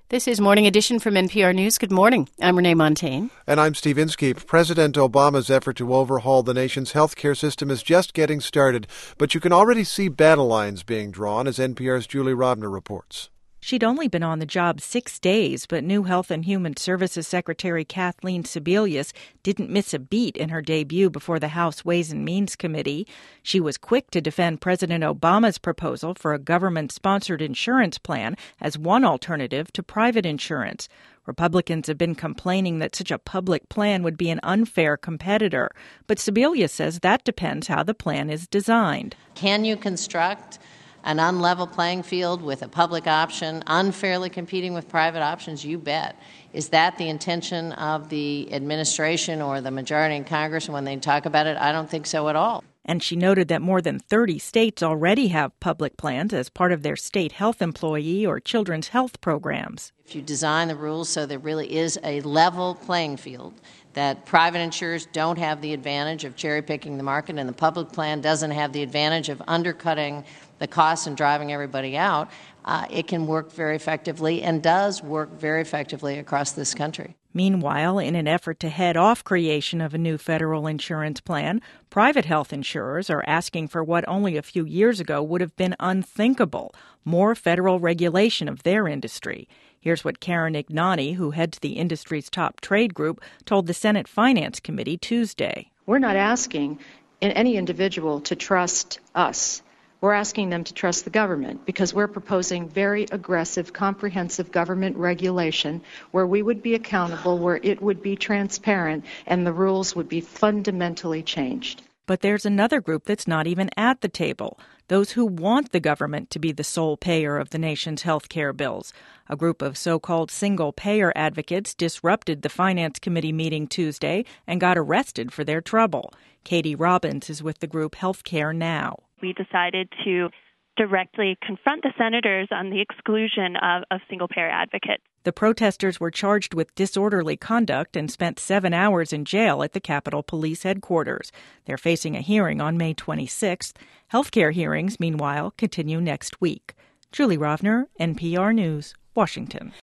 This is Morning Edition from NPR News. Good morning. I'm Renee Montaigne. And I'm Steve Inskeep. President Obama's effort to overhaul the nation's healthcare system is just getting started, but you can already see battle lines being drawn, as NPR's Julie Rovner reports. She'd only been on the job 6 days, but new Health and Human Services Secretary Kathleen Sebelius didn't miss a beat in her debut before the House Ways and Means Committee. She was quick to defend President Obama's proposal for a government-sponsored insurance plan as one alternative to private insurance. Republicans have been complaining that such a public plan would be an unfair competitor, but Sebelius says that depends how the plan is designed. Can you construct an unlevel playing field with a public option, unfairly competing with private options? You bet. Is that the intention of the administration or the majority in Congress when they talk about it? I don't think so at all. And she noted that more than 30 states already have public plans as part of their state health employee or children's health programs. If you design the rules so there really is a level playing field, that private insurers don't have the advantage of cherry-picking the market and the public plan doesn't have the advantage of undercutting the costs and driving everybody out, it can work very effectively and does work very effectively across this country. Meanwhile, in an effort to head off creation of a new federal insurance plan, private health insurers are asking for what only a few years ago would have been unthinkable: more federal regulation of their industry. Here's what Karen Ignani, who heads the industry's top trade group, told the Senate Finance Committee Tuesday. We're not asking any individual to trust us. We're asking them to trust the government because we're proposing very aggressive, comprehensive government regulation where we would be accountable, where it would be transparent, and the rules would be fundamentally changed. But there's another group that's not even at the table, those who want the government to be the sole payer of the nation's health care bills. A group of so-called single-payer advocates disrupted the Finance Committee meeting Tuesday and got arrested for their trouble. Katie Robbins is with the group Healthcare Now. We decided to directly confront the senators on the exclusion of single-payer advocates. The protesters were charged with disorderly conduct and spent 7 hours in jail at the Capitol Police headquarters. They're facing a hearing on May 26th. Healthcare hearings, meanwhile, continue next week. Julie Rovner, NPR News, Washington.